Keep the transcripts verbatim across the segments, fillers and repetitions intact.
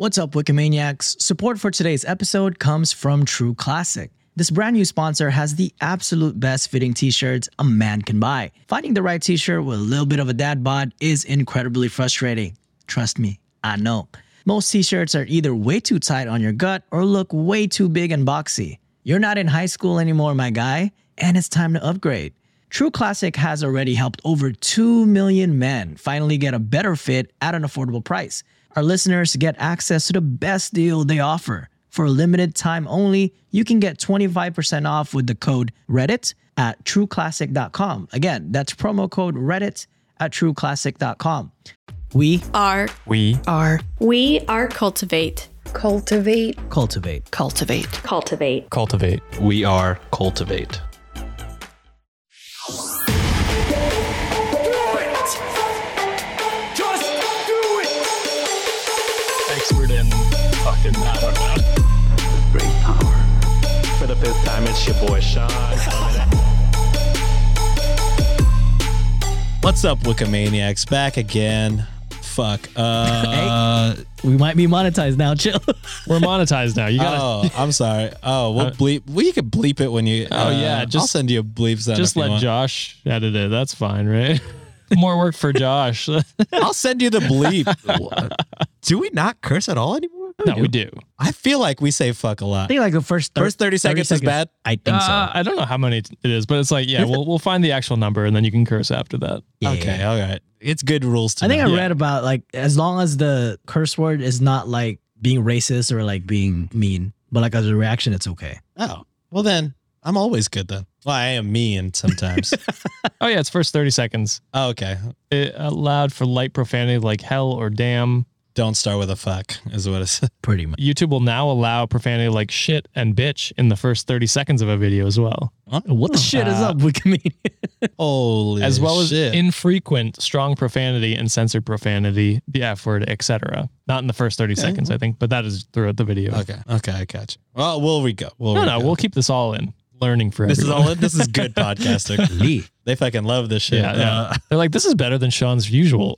What's up, Wikimaniacs? Support for today's episode comes from True Classic. This brand new sponsor has the absolute best fitting t-shirts a man can buy. Finding the right t-shirt with a little bit of a dad bod is incredibly frustrating. Trust me, I know. Most t-shirts are either way too tight on your gut or look way too big and boxy. You're not in high school anymore, my guy, and it's time to upgrade. True Classic has already helped over two million men finally get a better fit at an affordable price. Our listeners get access to the best deal they offer. For a limited time only, you can get twenty-five percent off with the code Reddit at true classic dot com. Again, that's promo code Reddit at true classic dot com. We are. We are. We are Cultivate. Cultivate. Cultivate. Cultivate. Cultivate. Cultivate. We are Cultivate. Expert in fucking, I don't know. Great power. For the fifth time, it's your boy Sean. What's up, Wikimaniacs? Back again. Fuck. Uh, Hey, we might be monetized now. Chill. We're monetized now. You gotta oh, I'm sorry. Oh, we'll Uh, bleep. We can bleep it when you. Oh, uh, yeah, I'll just- send you a bleep sound. just if you let want. Josh edit it. That's fine, right? More work for Josh. I'll send you the bleep. Do we not curse at all anymore? No, we do. I feel like we say fuck a I lot. think like the first thir- First thirty seconds is bad? I think so. Uh, I don't know how many it is, but it's like, yeah, we'll we'll find the actual number and then you can curse after that. Yeah. Okay, all right. It's good rules to I think know. I Yeah. read about like as long as the curse word is not like being racist or like being mean, but like as a reaction, it's okay. Oh, well then, I'm always good then. Well, I am mean sometimes. Oh yeah, it's first thirty seconds. Oh, okay. It allowed for light profanity like hell or damn. Don't start with a fuck, is what it's. Pretty much. YouTube will now allow profanity like shit and bitch in the first thirty seconds of a video as well. What the shit is Uh, up, Wikimedia? Holy As well as shit. infrequent, strong profanity and censored profanity, the F word, et cetera. Not in the first thirty seconds, I think, but that is throughout the video. Okay, okay, I got you. Well, we'll re-go. We'll No, no, re-go. we'll keep this all in. Learning for This is everyone. all. This is good podcasting. Lee. They fucking love this shit. Yeah, yeah. Uh, They're like, this is better than Sean's usual.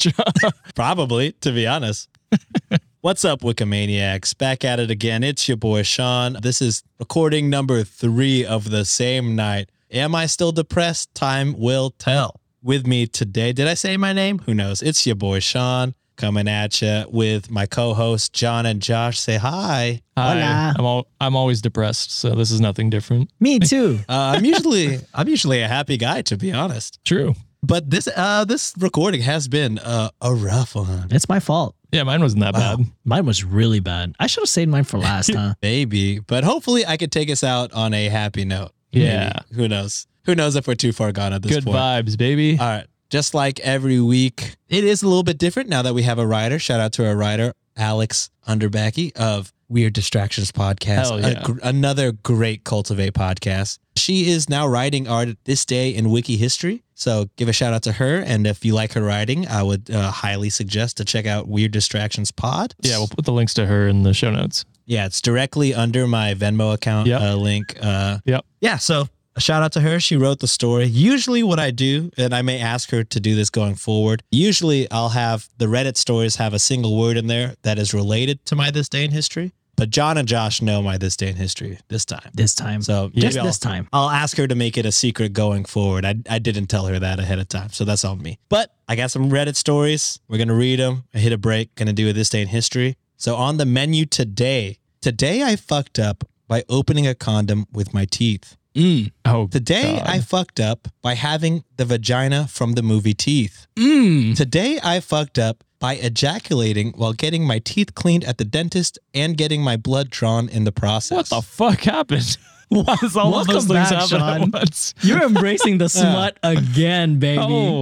probably, to be honest. What's up, Wikimaniacs? Back at it again. It's your boy Sean. This is recording number three of the same night. Am I still depressed? Time will tell. With me today, did I say my name? Who knows? It's your boy Sean coming at you with my co-hosts John and Josh. Say hi. Hi, Hola. I'm all, I'm always depressed, so this is nothing different. Me too. Uh, I'm usually I'm usually a happy guy, to be honest. True. But this uh this recording has been uh, a rough one. It's my fault. Yeah, mine wasn't that Wow. bad. Mine was really bad. I should have saved mine for last, huh? Maybe, but hopefully I could take us out on a happy note. Yeah. Maybe. Who knows? Who knows if we're too far gone at this Good point? vibes, baby. All right. Just like every week, it is a little bit different now that we have a writer. Shout out to our writer, Alex Underbacky of Weird Distractions Podcast. Hell A yeah. gr- another great Cultivate podcast. She is now writing art this day in Wiki history. So give a shout out to her. And if you like her writing, I would uh, highly suggest to check out Weird Distractions Pod. Yeah, we'll put the links to her in the show notes. Yeah, it's directly under my Venmo account Yep. uh, link. Uh, Yep. yeah, so a shout out to her. She wrote the story. Usually what I do, and I may ask her to do this going forward, usually I'll have the Reddit stories have a single word in there that is related to my This Day in History. But John and Josh know my This Day in History this time. This time. So just maybe this I'll- time. I'll ask her to make it a secret going forward. I, I didn't tell her that ahead of time, so that's on me. But I got some Reddit stories. We're going to read them. I hit a break. Going to do a This Day in History. So on the menu today, today I fucked up by opening a condom with my teeth. Mm. Oh, Today God. I fucked up by having the vagina from the movie Teeth. Mm. Today I fucked up by ejaculating while getting my teeth cleaned at the dentist and getting my blood drawn in the process. What the fuck happened? Why does all of Welcome those things back, happen Sean. at once? You're embracing the smut again, baby.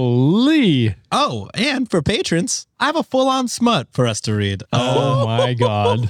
Holy. Oh, and for patrons, I have a full-on smut for us to read. Oh my God.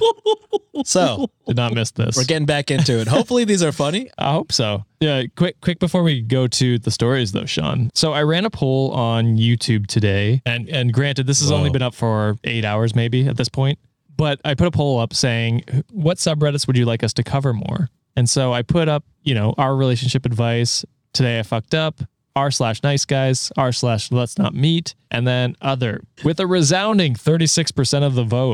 So Did not miss this. we're getting back into it. Hopefully these are funny. I hope so. Yeah, quick, quick before we go to the stories though, Sean. So I ran a poll on YouTube today, and and granted, this has Whoa. only been up for eight hours maybe at this point, but I put a poll up saying, what subreddits would you like us to cover more? And so I put up, you know, our relationship advice. Today I fucked up. R slash nice guys, R slash let's not meet, and then other with a resounding thirty-six percent of the vote.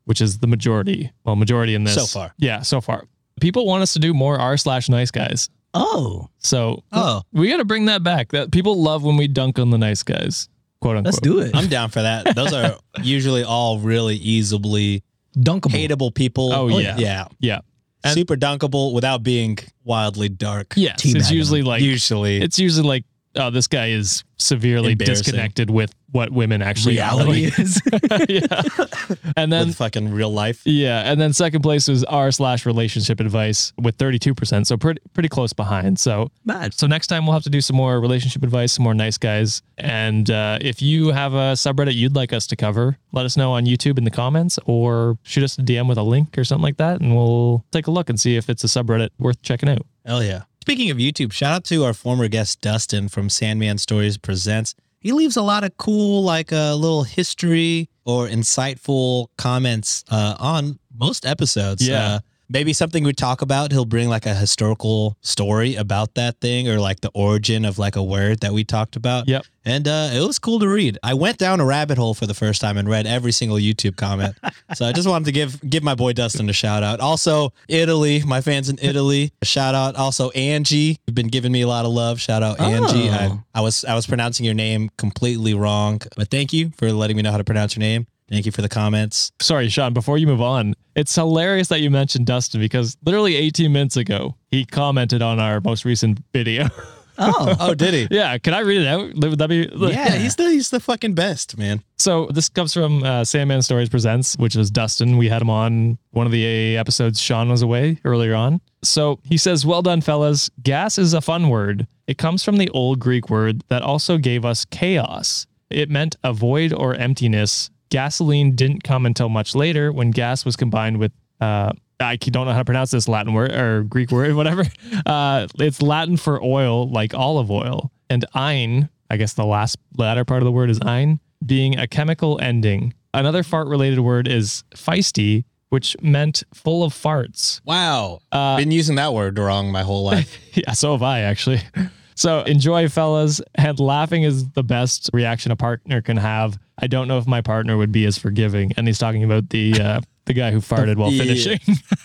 which is the majority. Well, majority in this. So far. Yeah, so far. People want us to do more r slash nice guys. Oh, So Oh. we got to bring that back. That people love when we dunk on the nice guys, quote unquote. let's do it. I'm down for that. Those are usually all really easily Dunkable. hateable people. Oh, yeah. Yeah. Yeah. And- Super dunkable without being wildly dark. Yes, Teabagging it's usually like Usually. it's usually like, oh, this guy is severely Embarrassing. disconnected with what women actually Reality are. is. Yeah. And then with fucking real life. yeah, and then second place was r slash relationship advice with thirty-two percent. So pretty pretty close behind. So Mad. so next time we'll have to do some more relationship advice, some more nice guys. And uh, if you have a subreddit you'd like us to cover, let us know on YouTube in the comments or shoot us a D M with a link or something like that, and we'll take a look and see if it's a subreddit worth checking out. Hell yeah. Speaking of YouTube, shout out to our former guest, Dustin from Sandman Stories Presents. He leaves a lot of cool, like a uh, little history or insightful comments uh, on most episodes. Yeah. Uh, maybe something we talk about, he'll bring like a historical story about that thing or like the origin of like a word that we talked about. Yep. And uh, it was cool to read. I went down a rabbit hole for the first time and read every single YouTube comment. So I just wanted to give give my boy Dustin a shout out. Also, Italy, my fans in Italy, a shout out. Also, Angie, you've been giving me a lot of love. Shout out, Angie. I, Oh. I was I was pronouncing your name completely wrong, but thank you for letting me know how to pronounce your name. Thank you for the comments. Sorry, Sean, before you move on, it's hilarious that you mentioned Dustin because literally eighteen minutes ago, he commented on our most recent video. Oh, Oh, did he? Yeah, can I read it out? Would that be? Yeah. Yeah, he's the he's the fucking best, man. So this comes from uh, Sandman Stories Presents, which is Dustin. We had him on one of the episodes Sean was away earlier on. So he says, well done, fellas. Gas is a fun word. It comes from the old Greek word that also gave us chaos. It meant a void or emptiness. Gasoline didn't come until much later when gas was combined with, uh, I don't know how to pronounce this Latin word or Greek word, whatever. Uh, it's Latin for oil, like olive oil. And ein, I guess the last latter part of the word is ein, being a chemical ending. Another fart related word is feisty, which meant full of farts. Wow. Uh, Been using that word wrong my whole life. Yeah, so have I actually. So enjoy, fellas. And laughing is the best reaction a partner can have. I don't know if my partner would be as forgiving. And he's talking about the uh, the guy who farted while Yeah. finishing.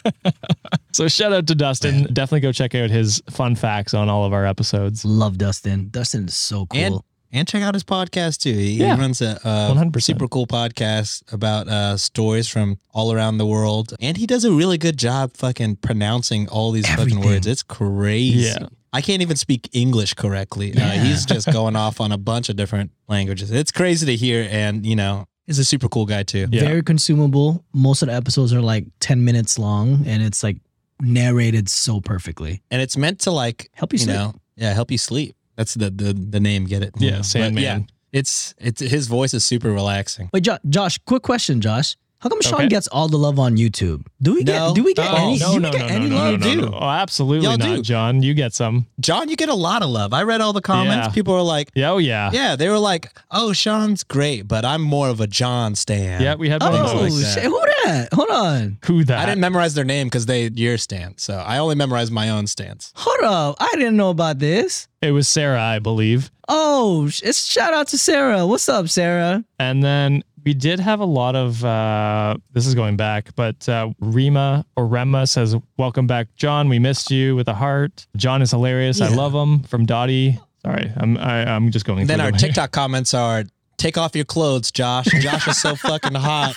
So shout out to Dustin. Definitely go check out his fun facts on all of our episodes. love Dustin. Dustin is so cool. And and check out his podcast too. He, Yeah. he runs a uh, one hundred percent. super cool podcast about uh, stories from all around the world, and he does a really good job fucking pronouncing all these Everything. fucking words. It's crazy. Yeah. I can't even speak English correctly. Uh, Yeah. he's just going off on a bunch of different languages. It's crazy to hear, and you know, he's a super cool guy too. Yeah. Very consumable. Most of the episodes are like ten minutes long and it's like narrated so perfectly. And it's meant to like Help you you sleep. know, yeah, help you sleep. That's the the the name. Get it? Yeah, But Sandman. yeah, it's it's his voice is super relaxing. Wait, jo- Josh, quick question, Josh. How come Sean Okay. gets all the love on YouTube? Do we get No. do we get Oh, any no, do no, we no, get no, any no, love? no, no, do. no. Oh, absolutely Y'all not, do. John. You get some. John, you get a lot of love. I read all the comments. Yeah. People are like, Yeah, oh yeah. yeah, they were like, oh, Sean's great, but I'm more of a John stan. Yeah, we had one of Oh, like those. that. shit. Who that? Hold on. Who that? I didn't memorize their name because they your stance. So I only memorized my own stance. Hold up. I didn't know about this. It was Sarah, I believe. Oh, sh- it's shout out to Sarah. What's up, Sarah? And then we did have a lot of, uh, this is going back, but uh, Rima or Rema says, welcome back, John. We missed you with a heart. John is hilarious. I Yeah. love him. From Dottie. Sorry, I'm I, I'm just going And then through our them here. TikTok comments are, take off your clothes, Josh. Josh is so fucking hot.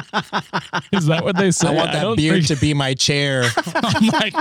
Is that what they say? I want that don't beard think- to be my chair. Oh my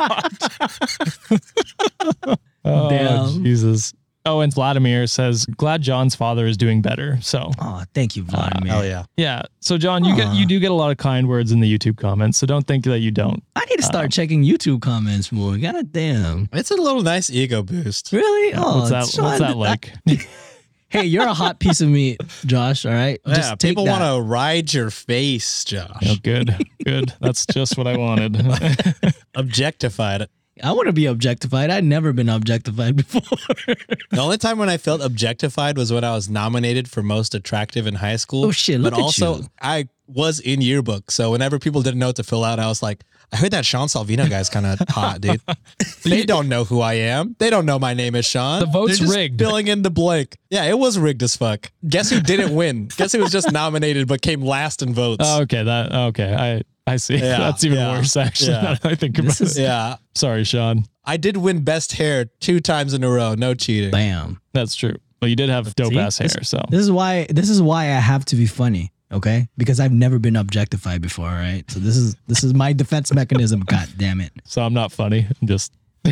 God. Oh, Damn. Jesus. Oh, and Vladimir says, glad John's father is doing better. So, Oh, thank you, Vladimir. Hell yeah. yeah. So, John, you get Aw. you do get a lot of kind words in the YouTube comments. So don't think that you don't. I need to start checking YouTube comments more. God damn. It's a little nice ego boost. Really? Oh, what's that? Sean, What's that like? Hey, you're a hot piece of meat, Josh. All right. Yeah, Just take people that. want to ride your face, Josh. Oh, good, good. That's just what I wanted. Objectified. I want to be objectified. I'd never been objectified before. The only time when I felt objectified was when I was nominated for most attractive in high school. Oh, shit, But look at also, you. I was in yearbook. So whenever people didn't know what to fill out, I was like, I heard that Sean Salvino guy's kind of hot, dude. They don't know who I am. They don't know my name is Sean. The vote's They're just rigged. filling in the blank. Yeah, it was rigged as fuck. Guess who didn't win? Guess who was just nominated but came last in votes? Oh, okay, that okay. I I see. Yeah, That's even yeah, worse, actually. yeah. Now that I think about it. Yeah. Sorry, Sean. I did win best hair two times in a row. No cheating. Bam. That's true. But you did have dope See? ass hair, This- so This is why this is why I have to be funny, okay? Because I've never been objectified before, right? So this is this is my defense mechanism. God damn it! so I'm not funny. I'm just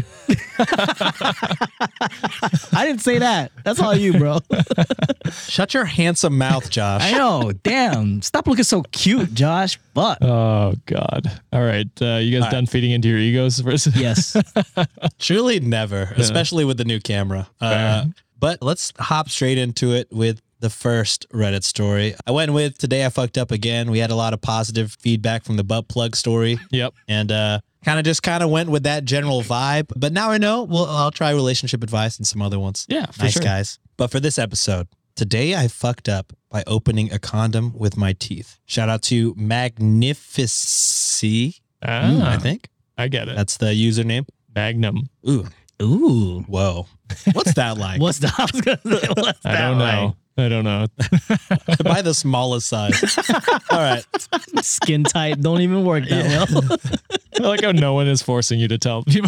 I didn't say that. That's all you, bro. Shut your handsome mouth, Josh. I know. Damn. Stop looking so cute, Josh. Fuck. oh god. All right, uh, you guys All done feeding into your egos? Yes. Truly never, especially with the new camera. Uh, but let's hop straight into it with the first Reddit story. I went with Today I Fucked Up Again. We had a lot of positive feedback from the butt plug story. Yep. And uh, kind of just kind of went with that general vibe. But now I know, well, I'll try relationship advice and some other ones. Yeah, for nice sure. guys. But for this episode, today I fucked up by opening a condom with my teeth. Shout out to Magnificy, Ah, I think. I get it. That's the username. Magnum. Ooh, Ooh. whoa. What's that like? What's the? I was gonna say, what's I that don't like? know. I don't know. Buy the smallest size. All right. Skin tight. Don't even work that well. I like how no one is forcing you to tell people.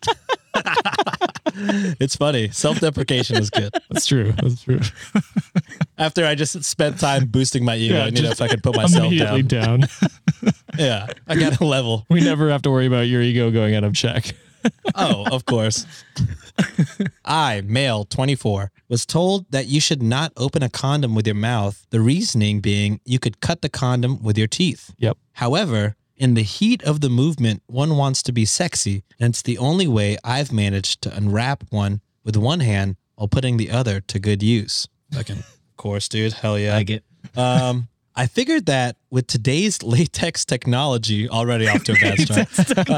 It's funny. Self-deprecation is good. That's true. That's true. After I just spent time boosting my ego, Yeah, I need to just fucking put myself Immediately down. down. Yeah. I got a level. We never have to worry about your ego going out of check. Oh, of course. I, male, twenty-four, was told that you should not open a condom with your mouth. The reasoning being you could cut the condom with your teeth. Yep. However, in the heat of the movement, one wants to be sexy, and it's the only way I've managed to unwrap one with one hand while putting the other to good use. Fucking, of course, dude. Hell yeah. I get. Um, I figured that with today's latex technology, already off to a bad start.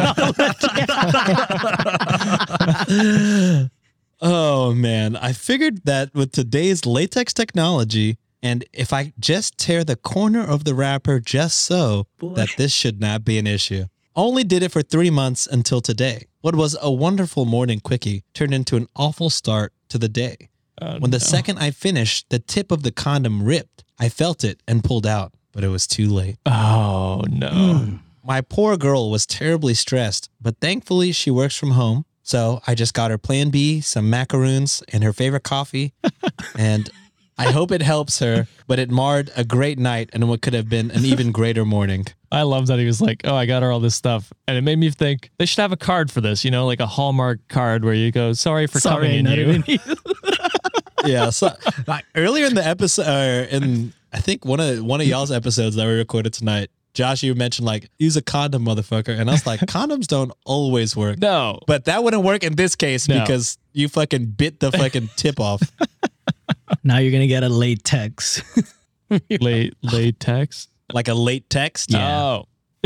Oh man, I figured that with today's latex technology, and if I just tear the corner of the wrapper just so, that this should not be an issue. Only did it for three months until today. What was a wonderful morning quickie turned into an awful start to the day. Oh, When the no. second I finished, the tip of the condom ripped. I felt it and pulled out, but it was too late. Oh no. My poor girl was terribly stressed, but thankfully she works from home. So I just got her Plan B, some macaroons, and her favorite coffee. And I hope it helps her, but it marred a great night and what could have been an even greater morning. I love that he was like, oh, I got her all this stuff. And it made me think they should have a card for this, you know, like a Hallmark card where you go, sorry for Sorry, coming in not you. even you. Yeah. So like, earlier in the episode, uh, in I think one of one of y'all's episodes that we recorded tonight, Josh, you mentioned like use a condom, motherfucker, and I was like, condoms don't always work. No. But that wouldn't work in this case No. because you fucking bit the fucking tip off. Now you're gonna get a latex. Late latex. Like a late text. Yeah. Oh.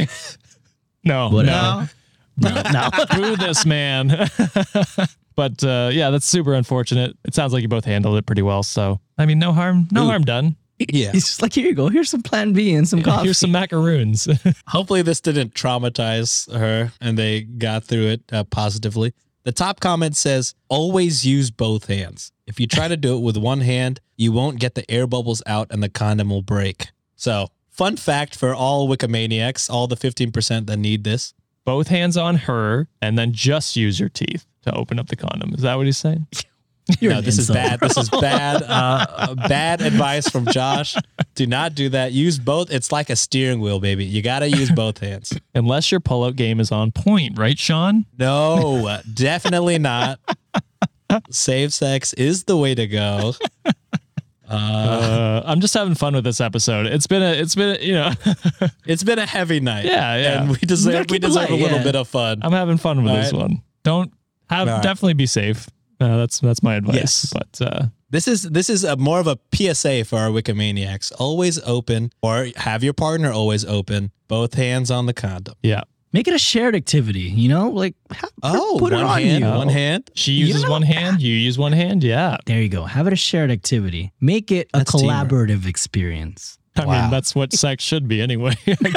no. Whatever. No. No, no. Boo this man. But uh, yeah, that's super unfortunate. It sounds like you both handled it pretty well. So, I mean, no harm, no Ooh. harm done. Yeah. He's just like, here you go. Here's some Plan B and some coffee. Here's some macaroons. Hopefully this didn't traumatize her and they got through it uh, positively. The top comment says, always use both hands. If you try to do it with one hand, you won't get the air bubbles out and the condom will break. So, fun fact for all Wikimaniacs, all the fifteen percent that need this. Both hands on her and then just use your teeth to open up the condom. Is that what he's saying? You're no, an this is insult. bad. This is bad. Uh, bad advice from Josh. Do not do that. Use both. It's like a steering wheel, baby. You got to use both hands. Unless your pull-out game is on point, right, Sean? No, definitely not. Safe sex is the way to go. Uh, Uh, I'm just having fun with this episode. It's been a, it's been, a, you know, it's been a heavy night. Yeah, yeah. And we deserve, keep we it deserve light, a little yeah. bit of fun. I'm having fun with All this right. one. Don't have, All right. definitely be safe. Uh, that's that's my advice. Yes. But uh, This is this is a more of a P S A for our Wikimaniacs. Always open, or have your partner always open. Both hands on the condom. yeah, Make it a shared activity, you know? Like, ha- Oh, put it one on hand, you. one hand. she You uses know- one hand. You use one hand. Yeah. There you go. Have it a shared activity. Make it a That's teamwork. collaborative experience. I Wow. mean, that's what sex should be anyway.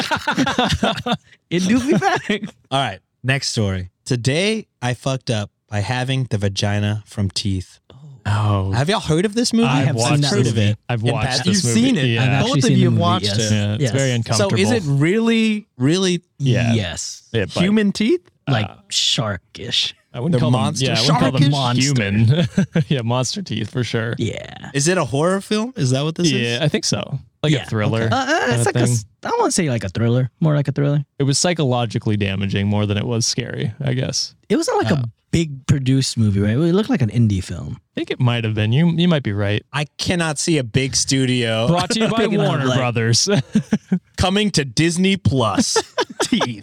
It do be back. All right, next story. Today, I fucked up by having the vagina from teeth. Oh, Have y'all heard of this movie? I've have seen watched that this movie. movie. I've In watched Pat- this You've movie. seen it. Yeah. I've Both actually of seen you the have movie, watched yes. it. Yeah, it's Yes. very So uncomfortable. is it really, really Yeah. Yes. It, but human teeth? Like sharkish. I wouldn't They're call monster them. Yeah, I wouldn't call them sharkish? human. Yeah, monster teeth for sure. Yeah. Is it a horror film? Is that what this Yeah, is? I think so. Like Yeah, a thriller. Uh, uh, kinda it's like a, thing. s- I don't want to say like a thriller, more like a thriller. It was psychologically damaging more than it was scary, I guess. It wasn't like Oh. a big produced movie, right? It looked like an indie film. I think it might have been. You you might be right. I cannot see a big studio Brought to you by Picking up, Warner like- Brothers. coming to Disney Plus. Teeth.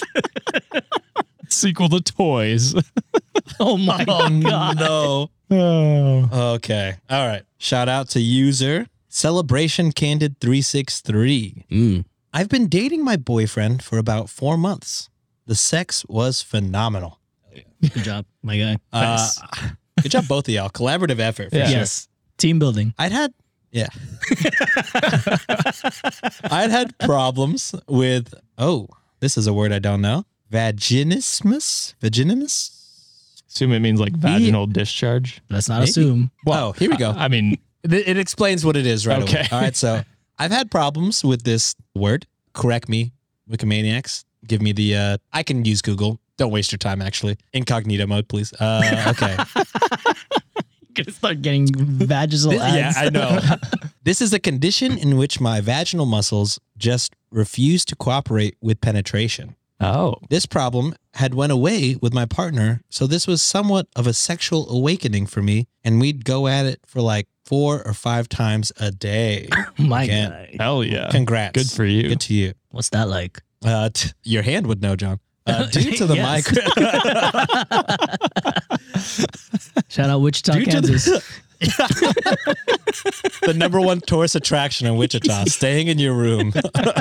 Sequel to Toys. Oh my Oh god. no. Oh. Okay. All right. Shout out to user Celebration Candid three six three. Mm. I've been dating my boyfriend for about four months. The sex was phenomenal. Good job, my guy. Uh, good job, both of y'all. Collaborative effort. For Yeah. sure. Yes. Team building. I'd had, yeah. I'd had problems with, oh, this is a word I don't know. Vaginismus? Vaginismus? Assume it means like vaginal discharge. Let's not Maybe. assume. Oh, here we go. I mean, It it explains what it is right Okay. away. All right, so I've had problems with this word. Correct me, Wikimaniacs. Give me the, uh, I can use Google. Don't waste your time, actually. Incognito mode, please. Uh, okay. Gonna start getting vaginal This- yeah, ads. I know. This is a condition in which my vaginal muscles just refuse to cooperate with penetration. oh. This problem had went away with my partner, so this was somewhat of a sexual awakening for me, and we'd go at it for like four or five times a day. My Again. guy. Hell yeah. Congrats. Good for you. Good to you. What's that like? Uh, t- your hand would know, John. Uh, due to the Yes. mic. Shout out Wichita, Due to Kansas. the, the number one tourist attraction in Wichita, staying in your room.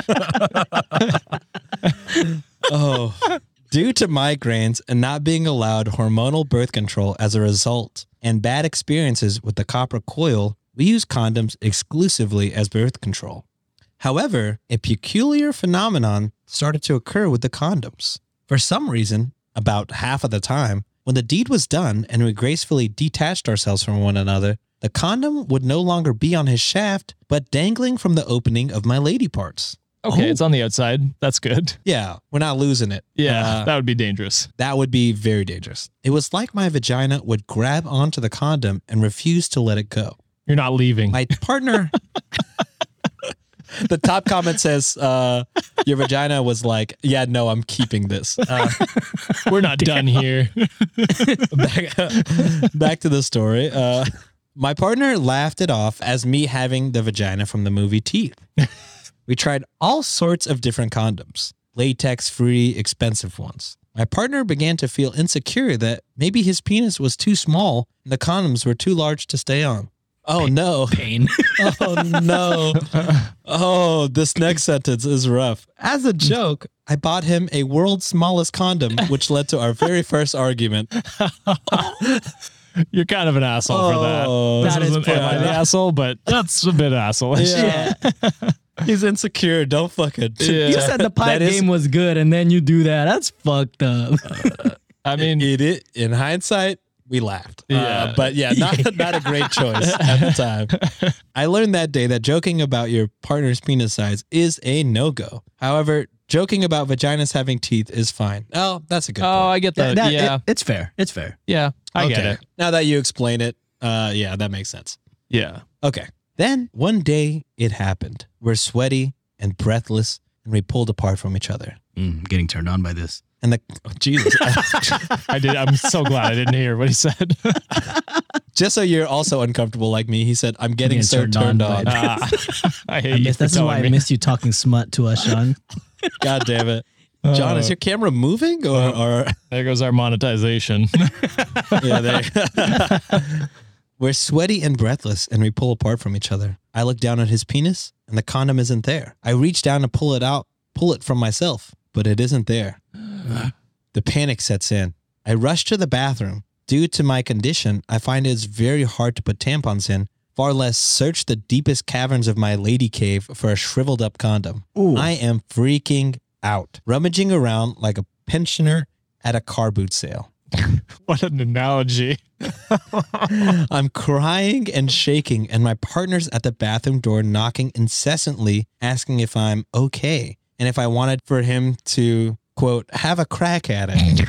Oh, due to migraines and not being allowed hormonal birth control as a result, and bad experiences with the copper coil, we use condoms exclusively as birth control. However, a peculiar phenomenon started to occur with the condoms. For some reason, about half of the time, when the deed was done and we gracefully detached ourselves from one another, the condom would no longer be on his shaft, but dangling from the opening of my lady parts. Okay, Oh. it's on the outside. That's good. Yeah, we're not losing it. Yeah, Uh, that would be dangerous. that would be very dangerous. It was like my vagina would grab onto the condom and refuse to let it go. You're not leaving. My partner, the top comment says, uh, your vagina was like, yeah, no, I'm keeping this. Uh, We're not done here. back, back to the story. Uh, my partner laughed it off as me having the vagina from the movie Teeth. We tried all sorts of different condoms, latex-free, expensive ones. My partner began to feel insecure that maybe his penis was too small and the condoms were too large to stay on. Oh no. Pain. Oh no. Oh, this next sentence is rough. As a joke, I bought him a world's smallest condom, which led to our very first argument. You're kind of an asshole for that. Oh, This that is isn't am I pretty- the asshole, but that's a bit asshole. Yeah. He's insecure. Don't fucking. Yeah. You said the pipe That is- game was good, and then you do that. That's fucked up. I mean, It, it, in hindsight, we laughed. Uh, Yeah. but yeah, not, not a great choice at the time. I learned that day that joking about your partner's penis size is a no-go. However, joking about vaginas having teeth is fine. Oh, that's a good oh, point. I get that. That- yeah, it- it's fair. It's fair. yeah, I get Okay. it. Now that you explain it, uh, yeah, that makes sense. Yeah. Okay. Then one day it happened. We're sweaty and breathless, and we pulled apart from each other. Mm, getting turned on by this. And the oh, Jesus, I did. I'm so glad I didn't hear what he said. just so you're also uncomfortable like me, he said, "I'm getting Getting so turned turned on on." by- Ah, I hate I you. miss, for this is why telling I me. miss you talking smut to us, Sean. God damn it, John! Is your camera moving or? or There goes our monetization. yeah, there. We're sweaty and breathless, and we pull apart from each other. I look down at his penis, and the condom isn't there. I reach down to pull it out, pull it from myself, but it isn't there. The panic sets in. I rush to the bathroom. Due to my condition, I find it's very hard to put tampons in far less search the deepest caverns of my lady cave for a shriveled up condom. Ooh. I am freaking out, rummaging around like a pensioner at a car boot sale. What an analogy. I'm crying and shaking, and my partner's at the bathroom door knocking incessantly, asking if I'm okay and if I wanted for him to, quote, have a crack at it.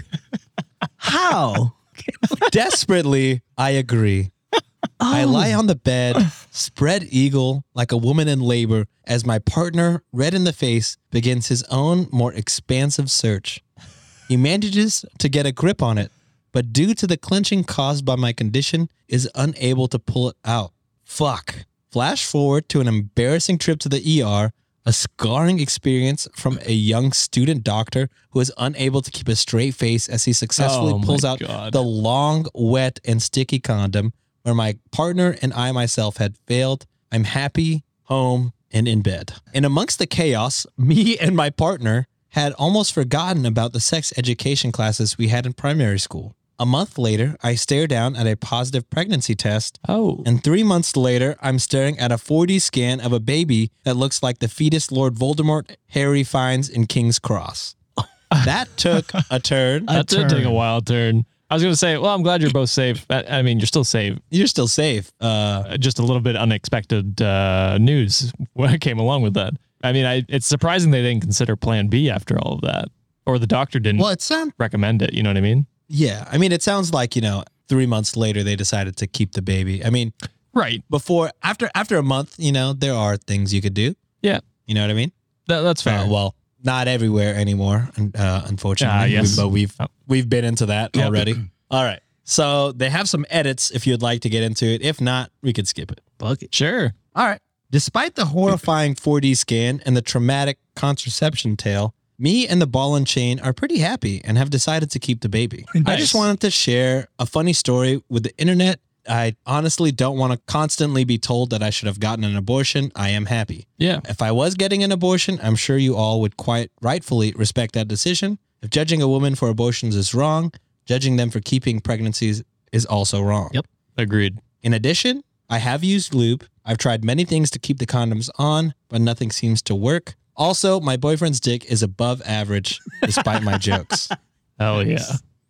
How? Desperately, I agree. Oh. I lie on the bed, spread eagle like a woman in labor, as my partner, red in the face, begins his own more expansive search. He manages to get a grip on it, but due to the clenching caused by my condition, is unable to pull it out. Fuck. Flash forward to an embarrassing trip to the E R, a scarring experience from a young student doctor who is unable to keep a straight face as he successfully Oh pulls my out God. the long, wet, and sticky condom where my partner and I myself had failed. I'm happy, home, and in bed. And amongst the chaos, me and my partner had almost forgotten about the sex education classes we had in primary school. A month later, I stare down at a positive pregnancy test. Oh. And three months later, I'm staring at a four D scan of a baby that looks like the fetus Lord Voldemort Harry finds in King's Cross. That took a turn. That did take a turn. wild turn. I was going to say, well, I'm glad you're both safe. I, I mean, you're still safe. You're still safe. Uh, Uh, just a little bit unexpected uh, news came along with that. I mean, I, it's surprising they didn't consider Plan B after all of that, or the doctor didn't well, it sounds, recommend it. You know what I mean? yeah. I mean, it sounds like, you know, three months later, they decided to keep the baby. I mean, Right. before, after, after a month, you know, there are things you could do. Yeah. You know what I mean? That, that's fair. Uh, well, not everywhere anymore, uh, unfortunately. Ah, yes. We- but we've Oh. we've been into that Yep. already. All right. So they have some edits if you'd like to get into it. If not, we could skip it. Fuck it. Sure. All right. Despite the horrifying four D scan and the traumatic contraception tale, me and the ball and chain are pretty happy and have decided to keep the baby. I Nice. just wanted to share a funny story with the internet. I honestly don't want to constantly be told that I should have gotten an abortion. I am happy. Yeah. If I was getting an abortion, I'm sure you all would quite rightfully respect that decision. If judging a woman for abortions is wrong, judging them for keeping pregnancies is also wrong. Yep. Agreed. In addition, I have used lube. I've tried many things to keep the condoms on, but nothing seems to work. Also, my boyfriend's dick is above average despite my jokes. Hell yeah.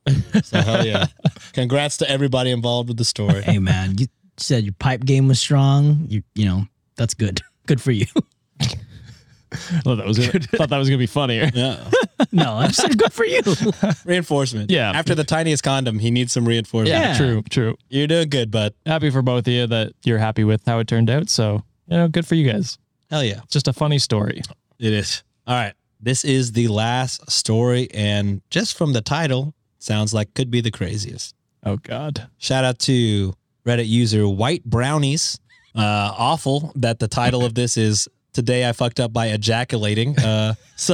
So hell yeah. Congrats to everybody involved with the story. Hey man, you said your pipe game was strong. You you know, that's good. Good for you. Thought that was gonna, thought that was gonna be funnier. Yeah. No, I said good for you. Reinforcement. Yeah. After the tiniest condom, he needs some reinforcement. Yeah, Yeah. true, true. You're doing good, bud. Happy for both of you that you're happy with how it turned out. So, you know, good for you guys. Hell yeah. Just a funny story. It is. All right. This is the last story, and just from the title, sounds like could be the craziest. Oh God. Shout out to Reddit user White Brownies. Uh, awful that the title of this is Today I Fucked Up by Ejaculating. Uh, so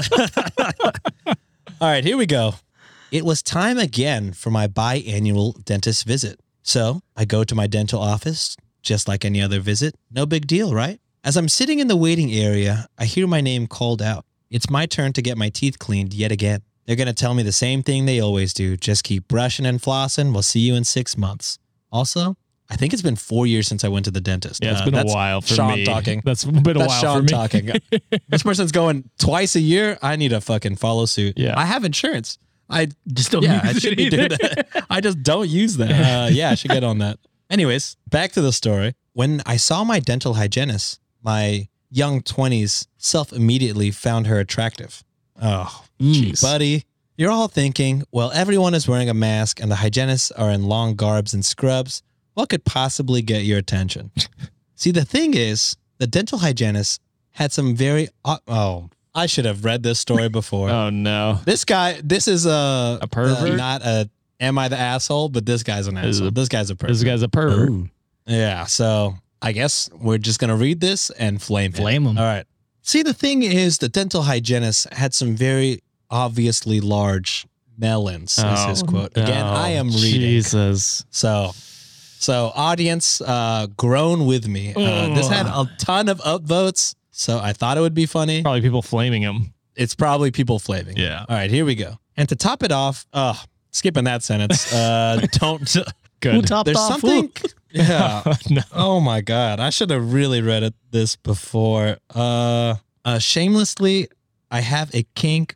all right, here we go. It was time again for my biannual dentist visit. So I go to my dental office, just like any other visit. No big deal, right? As I'm sitting in the waiting area, I hear my name called out. It's my turn to get my teeth cleaned yet again. They're going to tell me the same thing they always do. Just keep brushing and flossing. We'll see you in six months. Also, I think it's been four years since I went to the dentist. Yeah, it's Uh, been a that's while for Sean me. talking. That's been a That's while Sean for me. talking. This person's going twice a year. I need to fucking follow suit. Yeah. I have insurance. I Just don't yeah, I use should it be doing either. that. I just don't use that. Uh, yeah, I should get on that. Anyways, back to the story. When I saw my dental hygienist, my young twenties self immediately found her attractive. Oh, Jeez. buddy. You're all thinking, well, everyone is wearing a mask and the hygienists are in long garbs and scrubs. What could possibly get your attention? See, the thing is, the dental hygienist had some very, uh, oh, I should have read this story before. Oh no. This guy, this is a, A pervert? uh, not a, am I the asshole? But this guy's an This is asshole. a- this guy's a pervert. This guy's a pervert. Ooh, Yeah, so I guess we're just going to read this and flame him. flame him. All right. See, the thing is, the dental hygienist had some very obviously large melons, is his quote. Again, Oh, I am reading. Jesus. So, so audience, uh, groan with me. Uh, this had a ton of upvotes, so I thought it would be funny. Probably people flaming him. It's probably people flaming. Yeah. All right, here we go. And to top it off, uh, skipping that sentence, uh, don't Good. Who topped There's off something. who? Yeah. No. Oh my God. I should have really read it this before. Uh, uh, shamelessly, I have a kink.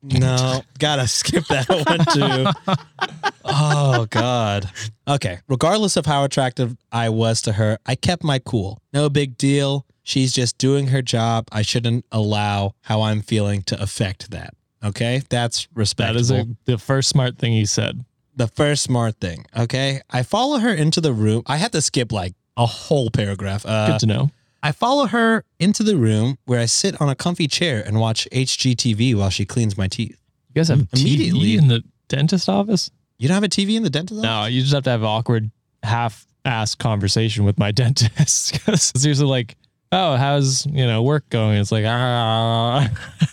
No, gotta skip that one too. Oh God. Okay. Regardless of how attractive I was to her, I kept my cool. No big deal. She's just doing her job. I shouldn't allow how I'm feeling to affect that. Okay. That's That respectable. is a, the first smart thing he said. The first smart thing. Okay. I follow her into the room. I had to skip like a whole paragraph. Uh, Good to know. I follow her into the room where I sit on a comfy chair and watch H G T V while she cleans my teeth. You guys have Immediately- T V in the dentist office? You don't have a T V in the dentist office? No, you just have to have an awkward half-assed conversation with my dentist. Because it's usually like, oh, how's, you know, work going? It's like, ah.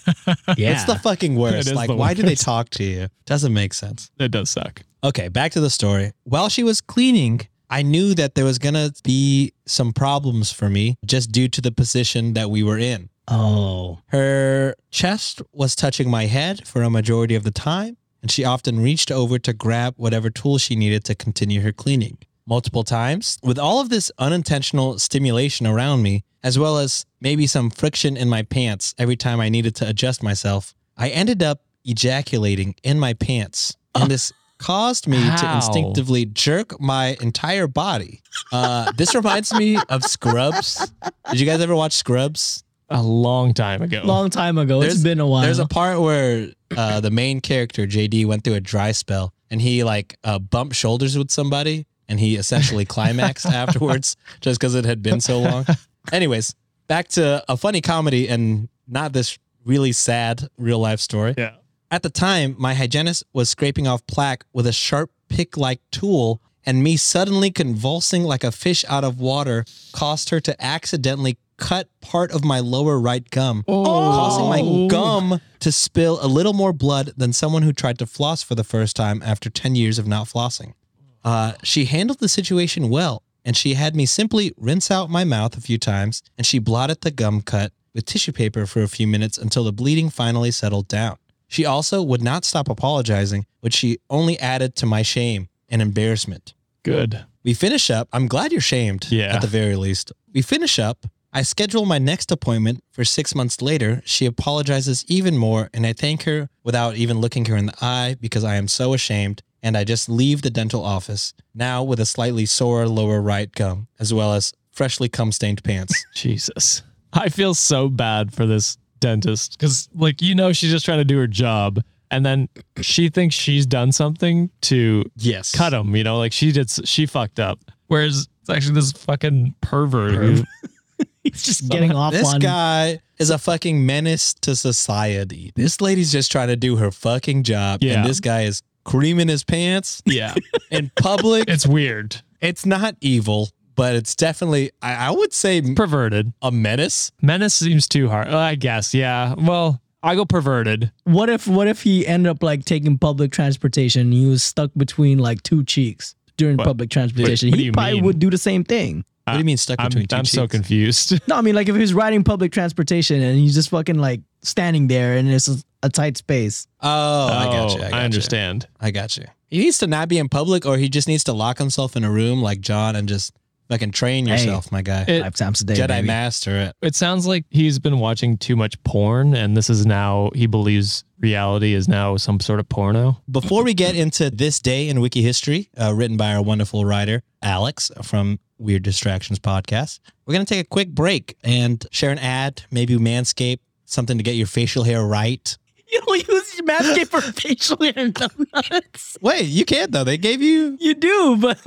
Yeah. It's the fucking worst. It is Like, the why do they worst. talk to you? Doesn't make sense. It does suck. Okay, back to the story. While she was cleaning, I knew that there was going to be some problems for me just due to the position that we were in. Oh. Her chest was touching my head for a majority of the time, and she often reached over to grab whatever tool she needed to continue her cleaning. Multiple times, with all of this unintentional stimulation around me, as well as maybe some friction in my pants every time I needed to adjust myself, I ended up ejaculating in my pants. And this caused me to How? instinctively jerk my entire body. Uh, this reminds me of Scrubs. Did you guys ever watch Scrubs? A long time ago. Long time ago. It's been a while. There's a part where uh, the main character, J D, went through a dry spell and he like uh, bumped shoulders with somebody and he essentially climaxed afterwards just because it had been so long. Anyways, back to a funny comedy and not this really sad real life story. Yeah. At the time, my hygienist was scraping off plaque with a sharp pick-like tool, and me suddenly convulsing like a fish out of water caused her to accidentally cut part of my lower right gum, causing my gum to spill a little more blood than someone who tried to floss for the first time after ten years of not flossing. Uh, she handled the situation well, and she had me simply rinse out my mouth a few times, and she blotted the gum cut with tissue paper for a few minutes until the bleeding finally settled down. She also would not stop apologizing, which she only added to my shame and embarrassment. Good. We finish up. I'm glad you're shamed, Yeah. at the very least. We finish up. I schedule my next appointment for six months later. She apologizes even more, and I thank her without even looking her in the eye because I am so ashamed, and I just leave the dental office, now with a slightly sore lower right gum, as well as freshly cum-stained pants. Jesus. I feel so bad for this dentist because, like, you know, she's just trying to do her job. And then she thinks she's done something to Yes. cut him, you know, like she did, she fucked up. Whereas it's actually this fucking pervert who He's just getting off This on. guy is a fucking menace to society. This lady's just trying to do her fucking job. Yeah. And this guy is creaming his pants yeah, in public. it's weird. It's not evil, but it's definitely, I, I would say, Perverted. a menace. Menace seems too hard. Uh, I guess. Yeah. Well, I go perverted. What if what if he ended up like taking public transportation and he was stuck between like two cheeks during What? public transportation? what do he you probably mean? would do the same thing. What do you mean stuck I'm, between two I'm so cheeks? confused. No, I mean like if he was riding public transportation and he's just fucking like standing there and it's a, a tight space. Oh, I got you. I, I, got you. understand. I got you. He needs to not be in public, or he just needs to lock himself in a room like John and just fucking train Hey. yourself, my guy. It- Five times a day. Jedi baby. master it. It sounds like he's been watching too much porn, and this is now, he believes reality is now some sort of porno. Before we get into this day in wiki history, uh, written by our wonderful writer, Alex from Weird Distractions Podcast, we're going to take a quick break and share an ad, maybe Manscaped, something to get your facial hair right. You don't use Manscaped for facial hair nuts. Wait, you can't though. They gave you, You do, but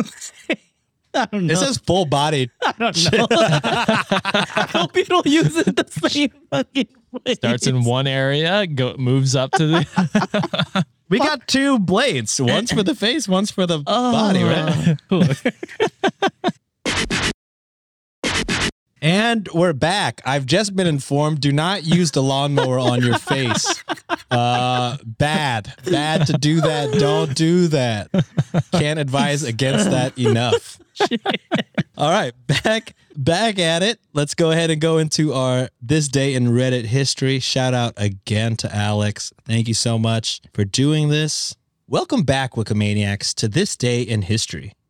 I don't know. it says full body. I don't know. I hope you don't use it the same fucking way. Starts in one area, go moves up to the. We got two blades. One's for the face, one's for the Oh. body, right? And we're back. I've just been informed, do not use the lawnmower on your face. Uh, bad. Bad to do that. Don't do that. Can't advise against that enough. All right, back back at it. Let's go ahead and go into our This Day in Reddit history. Shout out again to Alex. Thank you so much for doing this. Welcome back, Wikimaniacs, to This Day in History.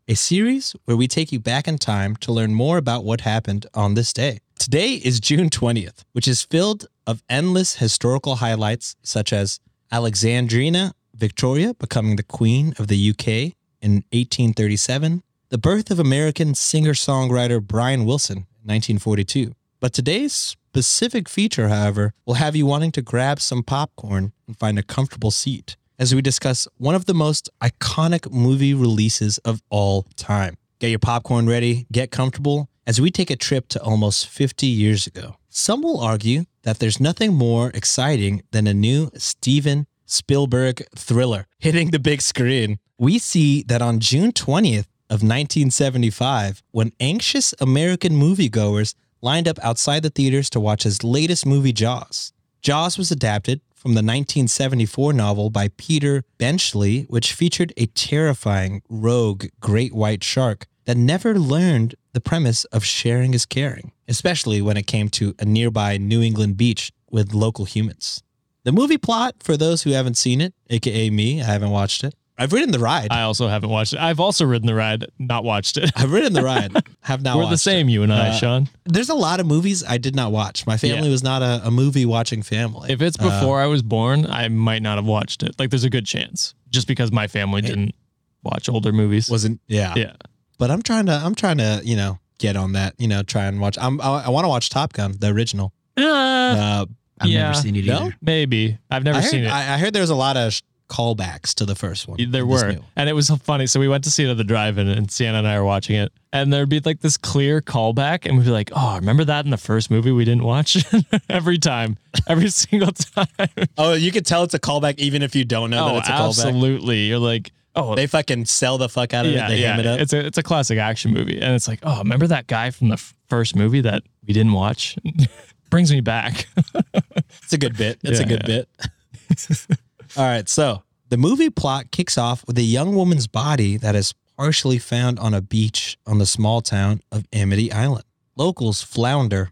a series where we take you back in time to learn more about what happened on this day. Today is June twentieth, which is filled of endless historical highlights such as Alexandrina Victoria becoming the Queen of the U K in eighteen thirty-seven, the birth of American singer-songwriter Brian Wilson in nineteen forty-two. But today's specific feature, however, will have you wanting to grab some popcorn and find a comfortable seat as we discuss one of the most iconic movie releases of all time. Get your popcorn ready, get comfortable, as we take a trip to almost fifty years ago. Some will argue that there's nothing more exciting than a new Steven Spielberg thriller hitting the big screen. We see that on June twentieth of nineteen seventy-five, when anxious American moviegoers lined up outside the theaters to watch his latest movie, Jaws. Jaws was adapted from the nineteen seventy-four novel by Peter Benchley, which featured a terrifying, rogue, great white shark that never learned the premise of sharing is caring, especially when it came to a nearby New England beach with local humans. The movie plot, for those who haven't seen it, aka me, I haven't watched it. I've ridden the ride. I also haven't watched it. I've also ridden the ride, not watched it. I've ridden the ride, have not We're watched the same, it. you and I, Uh, Sean. There's a lot of movies I did not watch. My family Yeah. was not a, a movie watching family. If it's before I was born, I might not have watched it. Like, there's a good chance, just because my family didn't watch older movies. Wasn't yeah. yeah. But I'm trying to I'm trying to, you know, get on that, you know, try and watch. I'm I, I want to watch Top Gun, the original. Uh, Uh, I've Yeah. never seen it No? either. maybe. I've never I heard, seen it. I, I heard there was a lot of sh- callbacks to the first one. There This were. new. And it was so funny. So we went to see it at the drive-in, and Sienna and I were watching it. And there'd be like this clear callback. And we'd be like, oh, remember that in the first movie we didn't watch? Every time. Every single time. Oh, you could tell it's a callback even if you don't know that oh, it's a callback. absolutely. You're like, oh, They fucking sell the fuck out of yeah, it. They yeah. ham it up. It's a, it's a classic action movie. And it's like, oh, remember that guy from the f- first movie that we didn't watch? Brings me back. It's a good bit. It's a Yeah, good yeah. bit. All right. So the movie plot kicks off with a young woman's body that is partially found on a beach on the small town of Amity Island. Locals flounder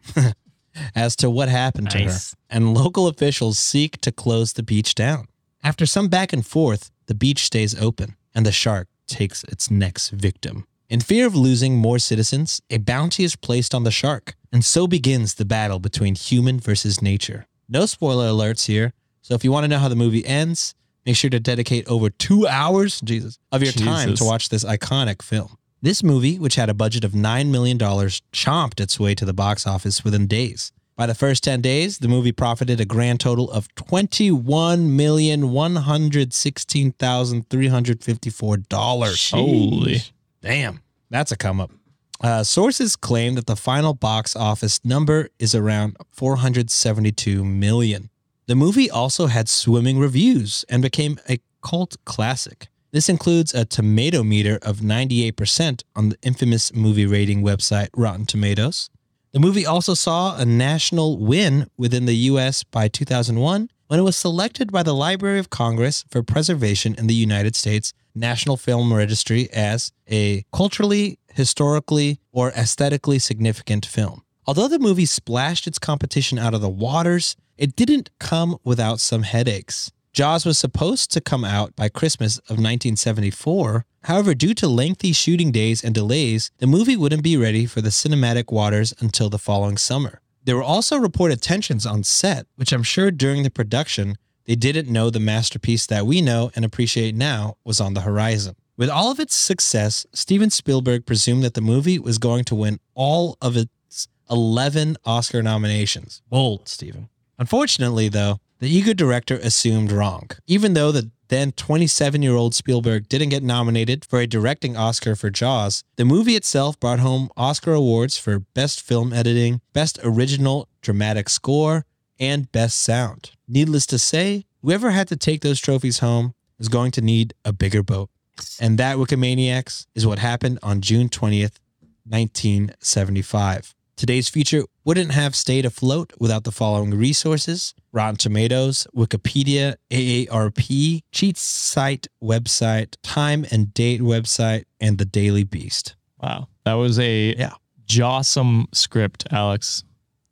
as to what happened to her, Nice. and local officials seek to close the beach down. After some back and forth, the beach stays open and the shark takes its next victim. In fear of losing more citizens, a bounty is placed on the shark, and so begins the battle between human versus nature. No spoiler alerts here, so if you want to know how the movie ends, make sure to dedicate over two hours, Jesus, of your time Jesus. to watch this iconic film. This movie, which had a budget of nine million dollars, chomped its way to the box office within days. By the first ten days, the movie profited a grand total of twenty-one million one hundred sixteen thousand three hundred fifty-four dollars. Holy. Damn, that's a come up. Uh, sources claim that the final box office number is around four hundred seventy-two million. The movie also had swimming reviews and became a cult classic. This includes a tomato meter of ninety-eight percent on the infamous movie rating website Rotten Tomatoes. The movie also saw a national win within the U S by two thousand one when it was selected by the Library of Congress for preservation in the United States National Film Registry as a culturally, historically, or aesthetically significant film. Although the movie splashed its competition out of the waters, it didn't come without some headaches. Jaws was supposed to come out by Christmas of nineteen seventy-four. However, due to lengthy shooting days and delays, the movie wouldn't be ready for the cinematic waters until the following summer. There were also reported tensions on set, which I'm sure during the production, they didn't know the masterpiece that we know and appreciate now was on the horizon. With all of its success, Steven Spielberg presumed that the movie was going to win all of its eleven Oscar nominations. Bold, Steven. Unfortunately, though, the eager director assumed wrong. Even though the then twenty-seven-year-old Spielberg didn't get nominated for a directing Oscar for Jaws, the movie itself brought home Oscar awards for Best Film Editing, Best Original Dramatic Score, and Best Sound. Needless to say, whoever had to take those trophies home is going to need a bigger boat. And that, Wikimaniacs, is what happened on June twentieth, nineteen seventy-five. Today's feature wouldn't have stayed afloat without the following resources: Rotten Tomatoes, Wikipedia, A A R P, Cheats Site website, Time and Date website, and The Daily Beast. Wow. That was a Yeah. jawsome script, Alex.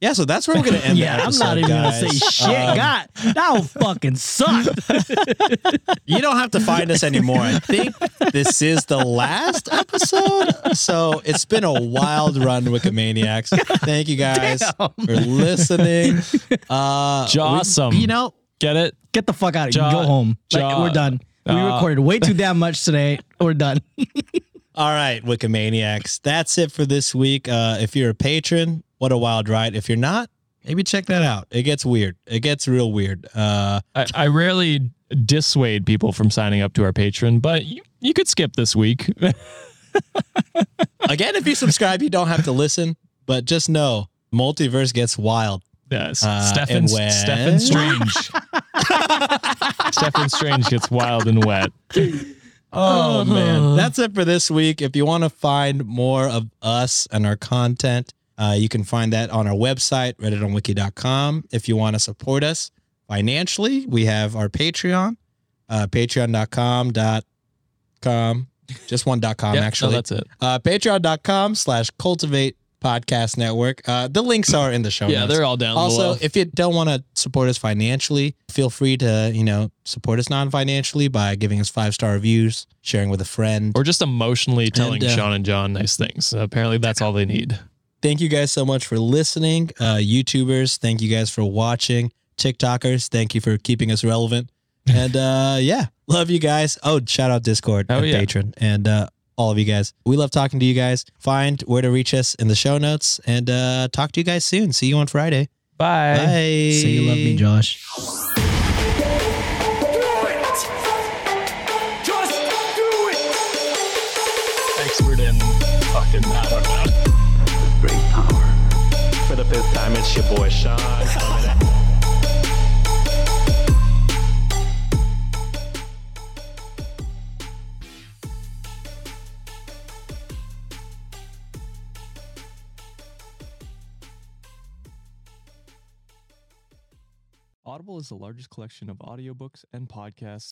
Yeah, so that's where we're gonna end. Yeah, the I'm episode, not even guys. gonna say shit. Um, God, that would fucking suck. You don't have to find us anymore. I think this is the last episode. So it's been a wild run, Wikimaniacs. Thank you guys Damn. for listening. Uh, Jawsome. we- you know, Get it? Get the fuck out of here. Ja- Go home. Like, Ja- we're done. We uh, recorded way too damn much today. We're done. all right, Wikimaniacs. That's it for this week. Uh, if you're a patron, what a wild ride. If you're not, maybe check that out. It gets weird. It gets real weird. Uh, I, I rarely dissuade people from signing up to our Patreon, but you, you could skip this week. again, if you subscribe, you don't have to listen, but just know multiverse gets wild. Yes. Uh, Stephen, and when- Stephen Strange. Stephen Strange gets wild and wet. Oh man, that's it for this week. If you want to find more of us and our content, uh, you can find that on our website, reddit on wiki dot com. If you want to support us financially, we have our Patreon, uh, patreon dot com dot com, just one dot com Yeah, no, actually. that's it. Uh, patreon dot com slash cultivate podcast network. Uh, the links are in the show Yeah, notes. they're all down Also, below. if you don't want to support us financially, feel free to, you know, support us non-financially by giving us five-star reviews, sharing with a friend. Or just emotionally telling And, uh, Sean and John nice things. Apparently, that's all they need. Thank you guys so much for listening. Uh, YouTubers, thank you guys for watching. TikTokers, thank you for keeping us relevant. And uh, yeah, love you guys. Oh, shout out Discord Oh, and yeah. Patreon and uh, all of you guys. We love talking to you guys. Find where to reach us in the show notes and uh, talk to you guys soon. See you on Friday. Bye. Bye. Say you love me, Josh. Expert in fucking, I don't know. Great power. For the fifth time, it's your boy Sean. coming at- Audible is the largest collection of audiobooks and podcasts